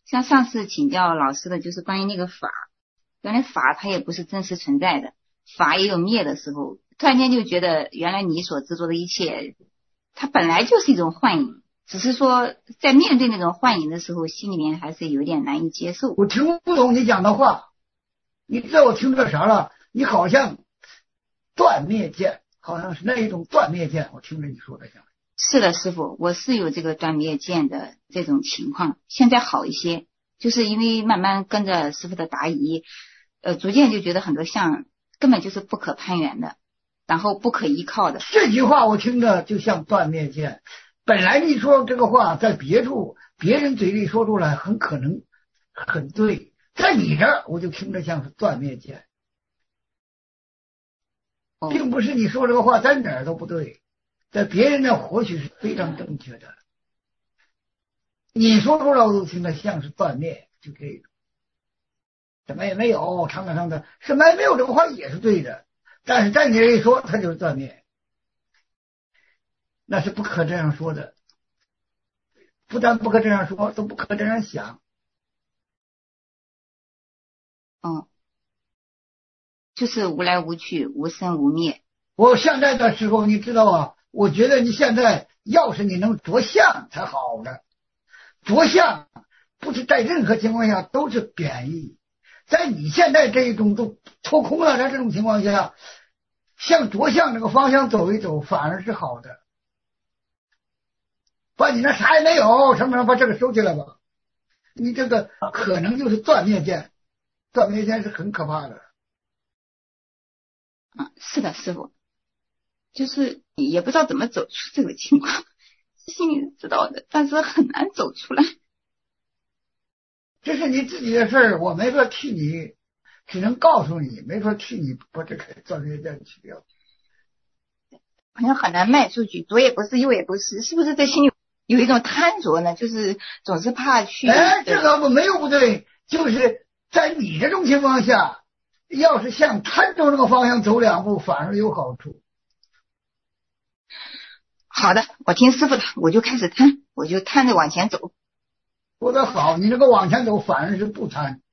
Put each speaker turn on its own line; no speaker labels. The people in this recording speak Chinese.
像上次请教老师的就是关于那个法，原来法它也不是真实存在的，法也有灭的时候，突然间就觉得原来你所执着的一切，它本来就是一种幻影，只是说在面对那种幻影的时候，心里面还是有点难以接受。
我听不懂你讲的话，你知道我听着啥了？你好像断灭见，好像是那一种断灭见，我听着你说的像。
是的，师傅，我是有这个断灭见的这种情况，现在好一些，就是因为慢慢跟着师傅的答疑，逐渐就觉得很多相根本就是不可攀缘的，然后不可依靠的。
这句话我听着就像断灭见，本来你说这个话在别处别人嘴里说出来很可能很对，在你这儿我就听着像是断灭见，并不是你说这个话在哪儿都不对，在别人那或许是非常正确的，你说出来我都听着像是断灭，就这个什么也没有，长长的什么也没有，这个话也是对的，但是在你这一说它就是断灭，那是不可这样说的，不但不可这样说，都不可这样想。
就是无来无去，无生无灭。
我现在的时候你知道啊，我觉得你现在要是你能着相才好呢，着相不是在任何情况下都是贬义，在你现在这一种都脱空了的这种情况下，向着相这个方向走一走反而是好的。把你那啥也没有，什么什么把这个收起来吧，你这个可能就是断灭见，断灭见是很可怕的。
是的，师傅，就是也不知道怎么走出这个情况，心里知道的，但是很难走出来。
这是你自己的事儿，我没法替你，只能告诉你，没法替你把这个断灭见去掉。
好像很难迈出去，左也不是，右也不是，是不是在心里有一种贪着呢？就是总是怕去。
这个我没有不对，就是在你这种情况下，要是向贪着这个方向走两步，反而有好处。
好的，我听师傅的，我就开始贪，我就贪着往前走。
说得好，你这个往前走反而是不贪。